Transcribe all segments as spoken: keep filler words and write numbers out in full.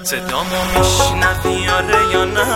صدامو میشنوی آره یا نه؟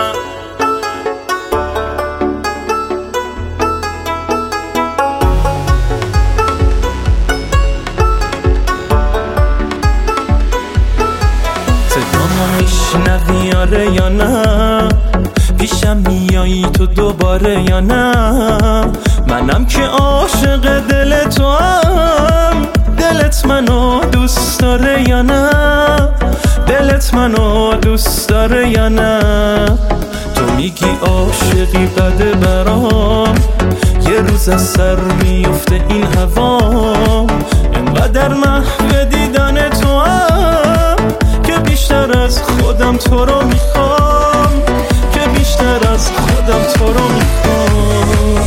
صدامو میشنوی آره یا نه؟ پیشم میایی تو دوباره یا نه؟ منم که عاشق دل تو هم، دلت منو دوست داره یا نه؟ دلت منو دوست داره یا نه؟ تو میگی عاشقی بده برام، یه روز از سر میفته این هوا. اینقدر محو دیدن تو هم که بیشتر از خودم تو رو میخوام، که بیشتر از خودم تو رو میخوام.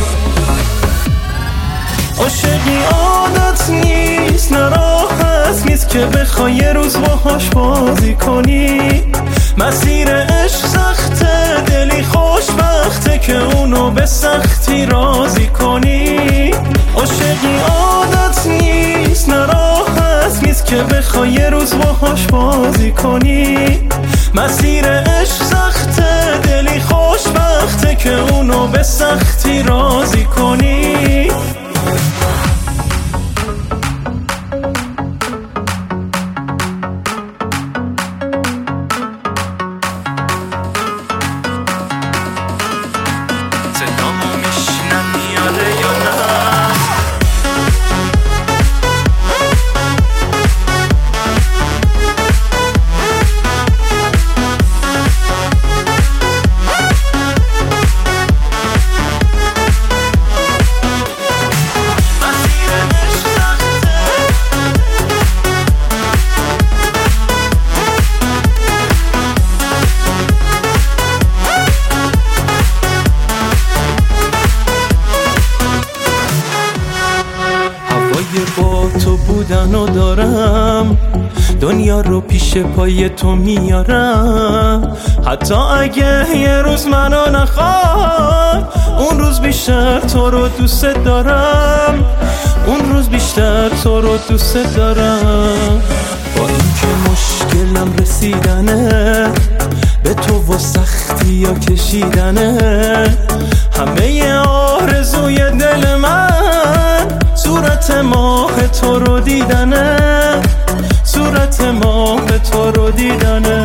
عاشقی عادت نیست، نه راحت نیست که بخوای یه روز باهاش بازی کنی. مسیر عشق سخته، دلی خوشبخته که اونو به سختی راضی کنی. عاشقی عادت نیست، نه راحت نیست که بخوای یه روز باهاش بازی کنی. مسیر عشق سخته، دلی خوشبخته که اونو به سختی راضی کنی. صدامو میشنوی آره یا نه؟ با تو بودن و دارم، دنیا رو پیش پای تو میارم. حتی اگه یه روز منو نخوای، اون روز بیشتر تو رو دوست دارم، اون روز بیشتر تو رو دوست دارم. با اینکه مشکلم رسیدنه به تو و سختی یا کشیدنه، همه آرزوی دل من صورت ماه تو رو دیدنه، صورت ماه تو رو دیدنه.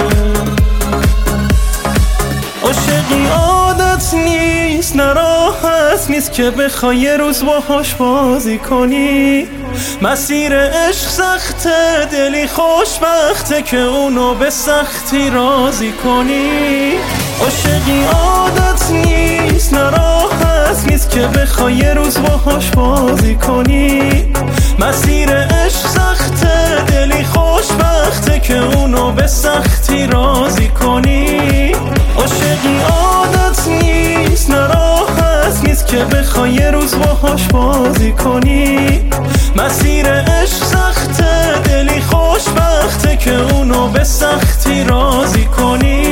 عاشقی عادت نیست، نه راحت نیست که بخوای یه روز باهاش بازی کنی. مسیر عشق سخته، دلی خوشبخته که اونو به سختی راضی کنی. عاشقی عادت نیست، نه راحت نیست که بخوای یه روز باهاش بازی کنی. مسیر عشق سخته، دلی خوشبخته که اونو به سختی راضی کنی. عاشقی عادت نیست، نه راحت نیست که بخوای یه روز باهاش بازی کنی. مسیر عشق سخته، دلی خوشبخته که اونو به سختی راضی کنی.